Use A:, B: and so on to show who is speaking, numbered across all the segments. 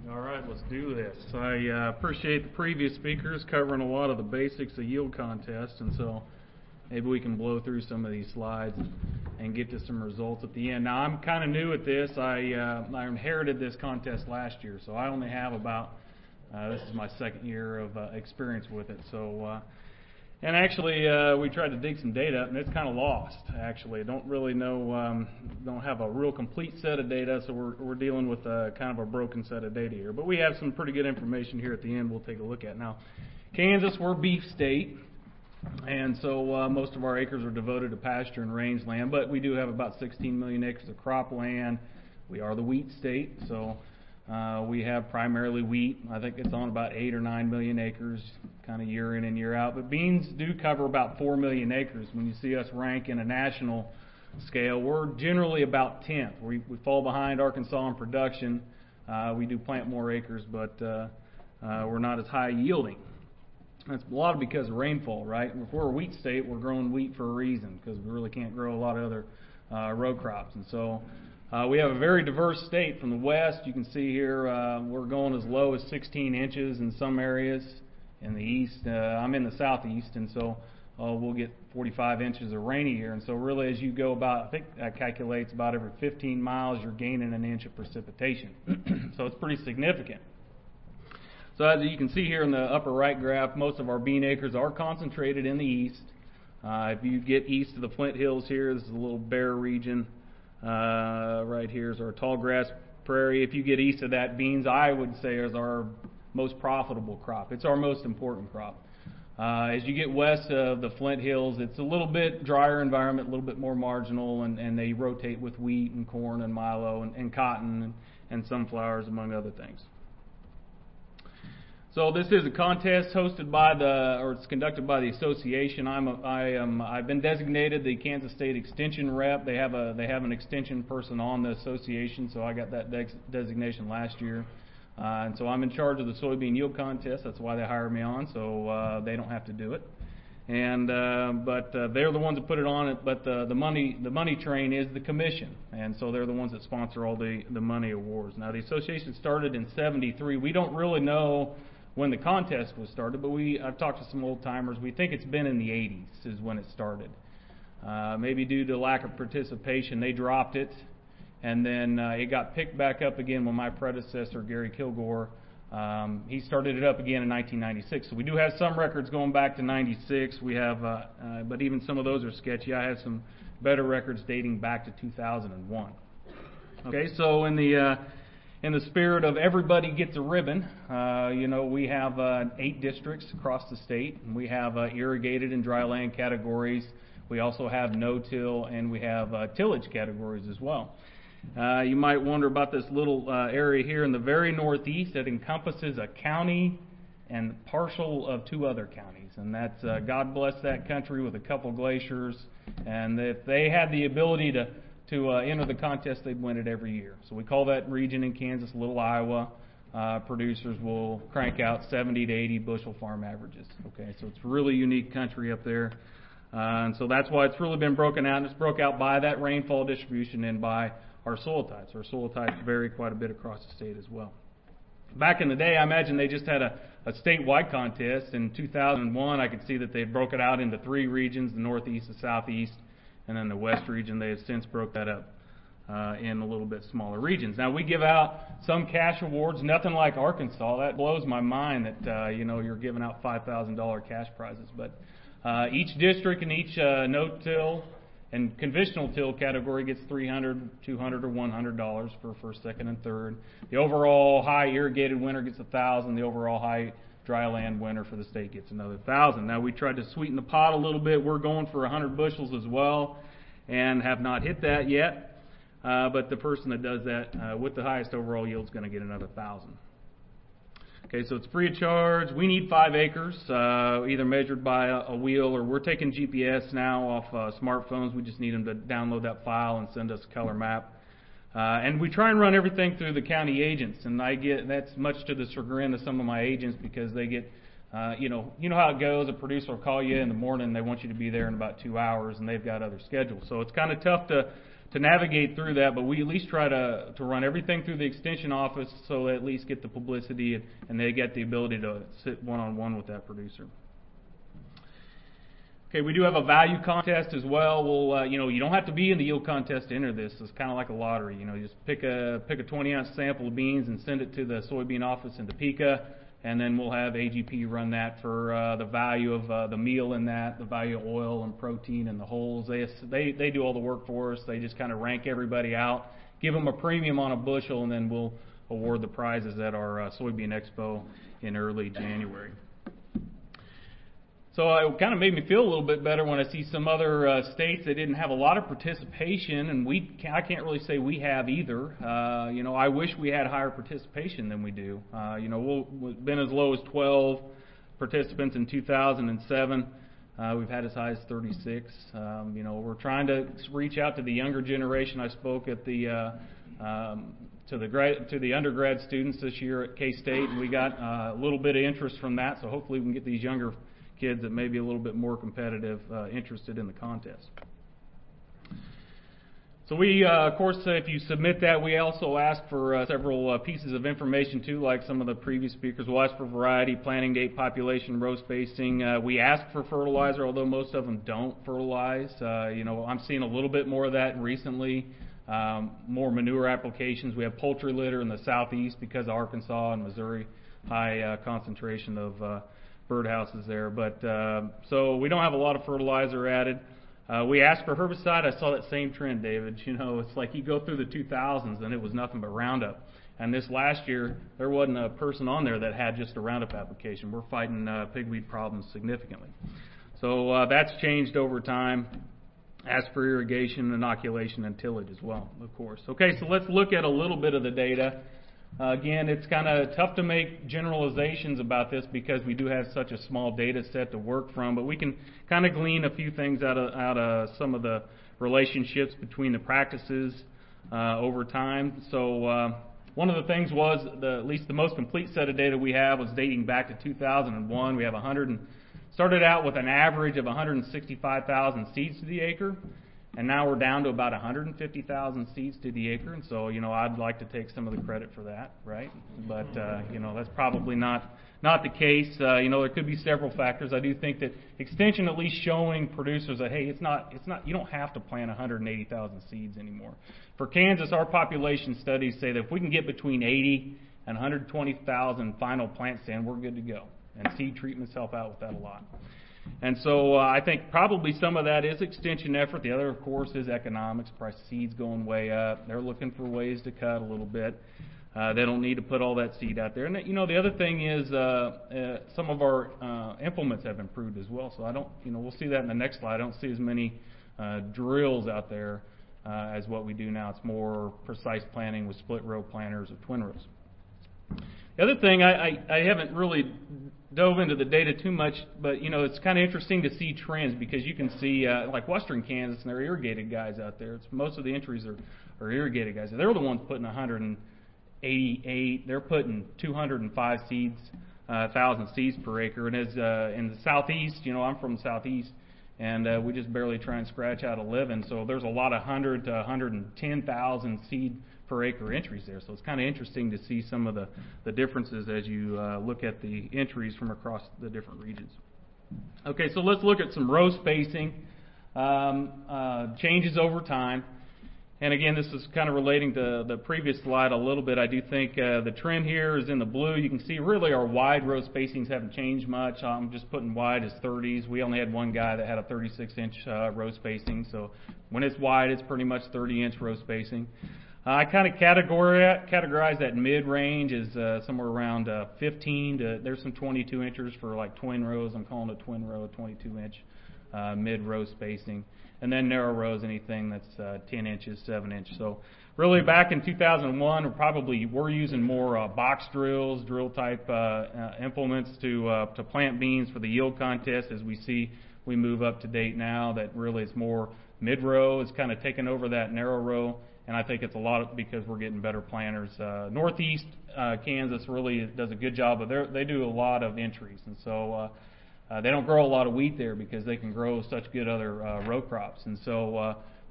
A: All right, let's do this. I appreciate the previous speakers covering a lot of the basics of yield contest, and so maybe we can blow through some of these slides and get to some results at the end. Now, I'm kind of new at this. I inherited this contest last year, so I only have about, this is my second year of experience with it. So, and actually, we tried to dig some data up, and it's kind of lost, actually. I don't really know, don't have a real complete set of data, so we're dealing with kind of a broken set of data here. But we have some pretty good information here at the end we'll take a look at. Now, Kansas, we're a beef state, and so most of our acres are devoted to pasture and rangeland, but we do have about 16 million acres of cropland. We are the wheat state, so we have primarily wheat. I think it's on about 8 or 9 million acres, kind of year in and year out. But beans do cover about 4 million acres. When you see us rank in a national scale, we're generally about 10th. We fall behind Arkansas in production. We do plant more acres, but we're not as high yielding. That's a lot because of rainfall, right? If we're a wheat state, we're growing wheat for a reason, because we really can't grow a lot of other row crops. And so we have a very diverse state. From the west, you can see here, we're going as low as 16 inches in some areas. In the east, I'm in the southeast, and so we'll get 45 inches of rainy here. And so really, as you go about, I think that calculates about every 15 miles, you're gaining an inch of precipitation. So it's pretty significant. So as you can see here in the upper right graph, most of our bean acres are concentrated in the east. If you get east of the Flint Hills here, this is a little bare region. Right here is our tall grass prairie. If you get east of that, beans, I would say, is our most profitable crop. It's our most important crop. As you get west of the Flint Hills, it's a little bit drier environment, a little bit more marginal, and they rotate with wheat and corn and milo and cotton and sunflowers, among other things. So this is a contest hosted by it's conducted by the association. I've been designated the Kansas State Extension rep. They have an extension person on the association, so I got that designation last year. And so I'm in charge of the soybean yield contest. That's why they hired me on, so they don't have to do it. And but they're the ones that put it on. But the money train is the commission, and so they're the ones that sponsor all the money awards. Now the association started in '73. We don't really know when the contest was started, but I've talked to some old timers. We think it's been in the 80s is when it started. Maybe due to lack of participation, they dropped it, and then it got picked back up again when my predecessor, Gary Kilgore, he started it up again in 1996. So we do have some records going back to 96. We have, but even some of those are sketchy. I have some better records dating back to 2001. Okay, so in the spirit of everybody gets a ribbon, we have 8 districts across the state, and we have irrigated and dry land categories. We also have no-till, and we have tillage categories as well. You might wonder about this little area here in the very northeast that encompasses a county and partial of 2 other counties, and that's God bless that country with a couple glaciers, and if they had the ability to enter the contest, they'd win it every year. So we call that region in Kansas Little Iowa. Producers will crank out 70 to 80 bushel farm averages. Okay, so it's really unique country up there. And so that's why it's really been broken out. And it's broke out by that rainfall distribution and by our soil types. Our soil types vary quite a bit across the state as well. Back in the day, I imagine they just had a statewide contest. In 2001, I could see that they broke it out into 3 regions, the northeast, the southeast, and then the west region. They have since broke that up in a little bit smaller regions. Now, we give out some cash awards, nothing like Arkansas. That blows my mind that, you're giving out $5,000 cash prizes. But each district and each no-till and conventional till category gets $300, $200, or $100 for first, second, and third. The overall high irrigated winner gets $1,000. The overall high dry land winner for the state gets another $1,000. Now we tried to sweeten the pot a little bit. We're going for 100 bushels as well, and have not hit that yet. But the person that does that with the highest overall yield is going to get another $1,000. Okay, so it's free of charge. We need 5 acres, either measured by a wheel, or we're taking GPS now off smartphones. We just need them to download that file and send us a color map. And we try and run everything through the county agents, and that's much to the chagrin of some of my agents, because they get, you know how it goes. A producer will call you in the morning, and they want you to be there in about 2 hours, and they've got other schedules. So it's kind of tough to to navigate through that, but we at least try to run everything through the extension office so they at least get the publicity and they get the ability to sit one-on-one with that producer. Okay, we do have a value contest as well. We'll, you don't have to be in the yield contest to enter this. It's kind of like a lottery. You just pick a 20-ounce sample of beans and send it to the soybean office in Topeka, and then we'll have AGP run that for the value of the meal in that, the value of oil and protein and the holes. They do all the work for us. They just kind of rank everybody out, give them a premium on a bushel, and then we'll award the prizes at our Soybean Expo in early January. So it kind of made me feel a little bit better when I see some other states that didn't have a lot of participation, and I can't really say we have either. I wish we had higher participation than we do. We've been as low as 12 participants in 2007. We've had as high as 36. We're trying to reach out to the younger generation. I spoke at the to the undergrad students this year at K-State, and we got a little bit of interest from that. So hopefully we can get these younger kids that may be a little bit more competitive, interested in the contest. So we, of course, if you submit that, we also ask for several pieces of information too, like some of the previous speakers. We'll ask for variety, planting date, population, row spacing. We ask for fertilizer, although most of them don't fertilize. I'm seeing a little bit more of that recently. More manure applications. We have poultry litter in the southeast because of Arkansas and Missouri, high concentration of birdhouses there, but so we don't have a lot of fertilizer added. We asked for herbicide. I saw that same trend, David. It's like you go through the 2000s and it was nothing but Roundup. And this last year, there wasn't a person on there that had just a Roundup application. We're fighting pigweed problems significantly. So that's changed over time. Ask for irrigation, inoculation, and tillage as well, of course. Okay, so let's look at a little bit of the data. Again, it's kind of tough to make generalizations about this because we do have such a small data set to work from, but we can kind of glean a few things out of some of the relationships between the practices over time. So one of the things was, at least the most complete set of data we have was dating back to 2001. We have started out with an average of 165,000 seeds to the acre. And now we're down to about 150,000 seeds to the acre, and so I'd like to take some of the credit for that, right? But that's probably not the case. There could be several factors. I do think that extension at least showing producers that hey, it's not you don't have to plant 180,000 seeds anymore. For Kansas, our population studies say that if we can get between 80 and 120,000 final plant stand, we're good to go. And seed treatments help out with that a lot. And so I think probably some of that is extension effort. The other, of course, is economics. Price of seeds going way up. They're looking for ways to cut a little bit. They don't need to put all that seed out there. And the other thing is some of our implements have improved as well. So I don't, we'll see that in the next slide. I don't see as many drills out there as what we do now. It's more precise planting with split row planters or twin rows. The other thing, I haven't really dove into the data too much, but it's kind of interesting to see trends because you can see like Western Kansas and their irrigated guys out there. Most of the entries are irrigated guys. They're the ones putting 188. They're putting 205 seeds, 1,000 seeds per acre. And as in the southeast, I'm from the southeast, and we just barely try and scratch out 11. So there's a lot of 100 to 110,000 seed per acre entries there. So it's kind of interesting to see some of the differences as you look at the entries from across the different regions. Okay, so let's look at some row spacing changes over time. And again, this is kind of relating to the previous slide a little bit. I do think the trend here is in the blue. You can see really our wide row spacings haven't changed much. I'm just putting wide as 30s. We only had one guy that had a 36-inch row spacing. So when it's wide, it's pretty much 30-inch row spacing. I kind of categorize that mid-range as somewhere around 15 to, there's some 22 inches for like twin rows. I'm calling it twin row, 22-inch mid-row spacing. And then narrow rows, anything that's 10 inches, 7 inch. So really back in 2001, we're using more box drills, drill-type implements to plant beans for the yield contest. As we move up to date now, that really it's more mid-row. It's kind of taken over that narrow row. And I think it's a lot because we're getting better planters. Northeast Kansas really does a good job, but they do a lot of entries. And so they don't grow a lot of wheat there because they can grow such good other row crops. And so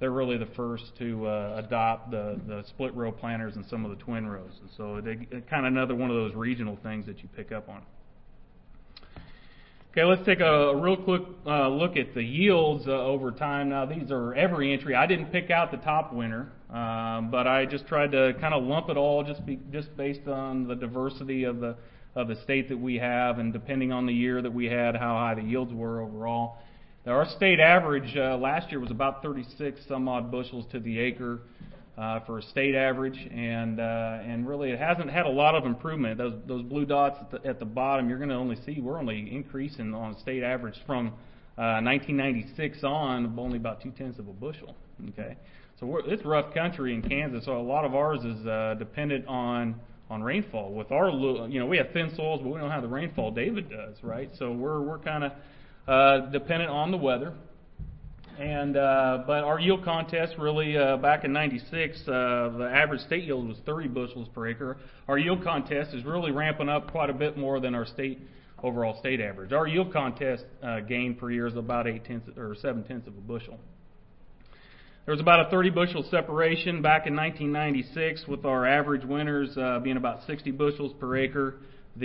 A: they're really the first to adopt the split row planters and some of the twin rows. And so they kind of another one of those regional things that you pick up on. Okay, let's take a real quick look at the yields over time. Now, these are every entry. I didn't pick out the top winner, but I just tried to kind of lump it all just based on the diversity of the state that we have, and depending on the year that we had, how high the yields were overall. Now, our state average last year was about 36 some odd bushels to the acre for a state average, and really it hasn't had a lot of improvement. Those blue dots at the bottom, you're going to only see we're only increasing on state average from 1996 on only about 0.2 of a bushel. Okay, so it's rough country in Kansas, so a lot of ours is dependent on rainfall. With our, we have thin soils, but we don't have the rainfall David does, right? So we're kind of dependent on the weather. And but our yield contest really back in '96, the average state yield was 30 bushels per acre. Our yield contest is really ramping up quite a bit more than our overall state average. Our yield contest gain per year is about 0.7 of a bushel. There was about a 30 bushel separation back in 1996, with our average winners being about 60 bushels per acre.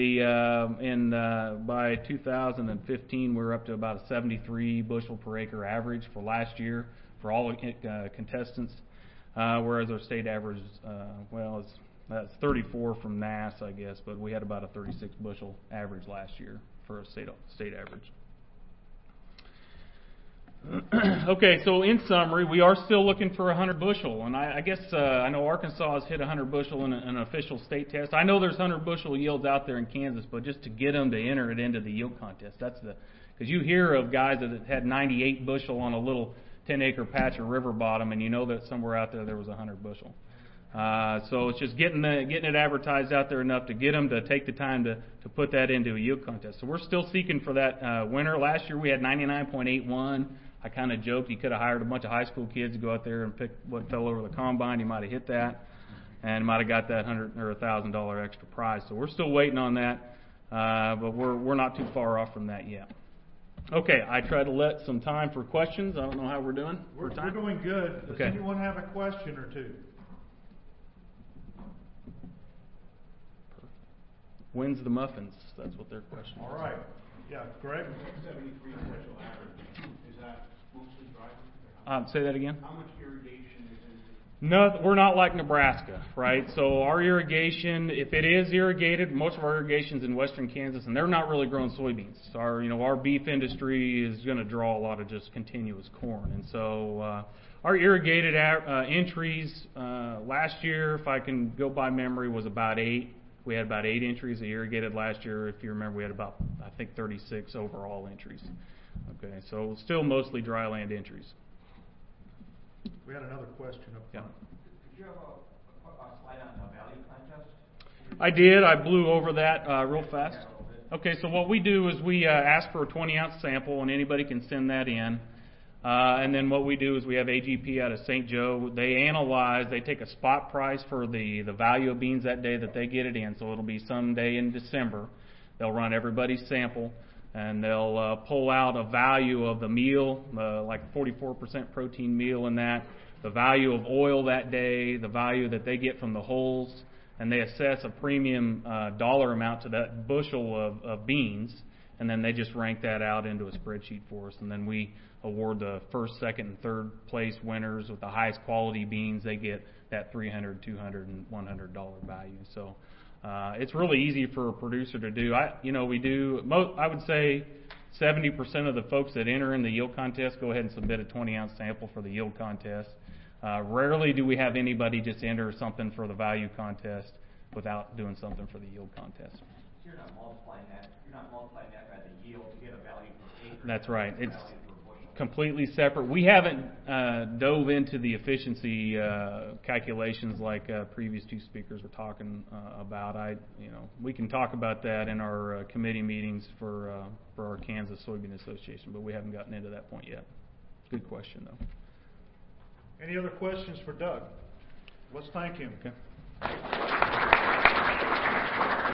A: By 2015, we were up to about a 73 bushel per acre average for last year for all contestants, whereas our state average, that's 34 from NASS, I guess, but we had about a 36 bushel average last year for a state average. Okay, so in summary, we are still looking for 100 bushel, and I guess I know Arkansas has hit 100 bushel in an official state test. I know there's 100 bushel yields out there in Kansas, but just to get them to enter it into the yield contest, because you hear of guys that had 98 bushel on a little 10-acre patch of river bottom, and you know that somewhere out there was 100 bushel. So it's just getting it advertised out there enough to get them to take the time to put that into a yield contest. So we're still seeking for that winner. Last year we had 99.81. I kind of joked you could have hired a bunch of high school kids to go out there and pick what fell over the combine. You might have hit that, and might have got that $100 or $1,000 extra prize. So we're still waiting on that, but we're not too far off from that yet. Okay, I tried to let some time for questions. I don't know how we're doing.
B: We're doing good. Does
A: Okay.
B: anyone have a question or two?
A: When's the muffins? That's what their question is.
B: All right. Yeah, Greg?
C: 73 bushel average. Is that mostly dry?
A: Say that again?
C: How much irrigation is in?
A: No, we're not like Nebraska, right? So our irrigation, if it is irrigated, most of our irrigation's in western Kansas, and they're not really growing soybeans. So our beef industry is going to draw a lot of just continuous corn, and so our irrigated entries last year, if I can go by memory, was about 8. We had about 8 entries irrigated last year. If you remember, we had about, I think, 36 overall entries. Okay, so still mostly dry land entries.
B: We had another question up front.
A: Yeah.
D: Did you have a slide on the value contest?
A: I did. I blew over that real fast. Okay, so what we do is we ask for a 20-ounce sample, and anybody can send that in. And then what we do is we have AGP out of St. Joe. They analyze, they take a spot price for the value of beans that day that they get it in. So it'll be some day in December. They'll run everybody's sample, and they'll pull out a value of the meal, like 44% protein meal in that, the value of oil that day, the value that they get from the hulls, and they assess a premium dollar amount to that bushel of beans, and then they just rank that out into a spreadsheet for us, and then we award the first, second, and third place winners with the highest quality beans. They get that $300, $200, and $100 value. So it's really easy for a producer to do. I would say 70% of the folks that enter in the yield contest go ahead and submit a 20-ounce sample for the yield contest. Rarely do we have anybody just enter something for the value contest without doing something for the yield contest.
D: So you're not multiplying that. You're not multiplying that by the yield to get a value per acre.
A: That's right. It's completely separate. We haven't dove into the efficiency calculations like previous two speakers were talking about. We can talk about that in our committee meetings for our Kansas Soybean Association, but we haven't gotten into that point yet. Good question, though.
B: Any other questions for Doug? Let's thank him.
A: Okay.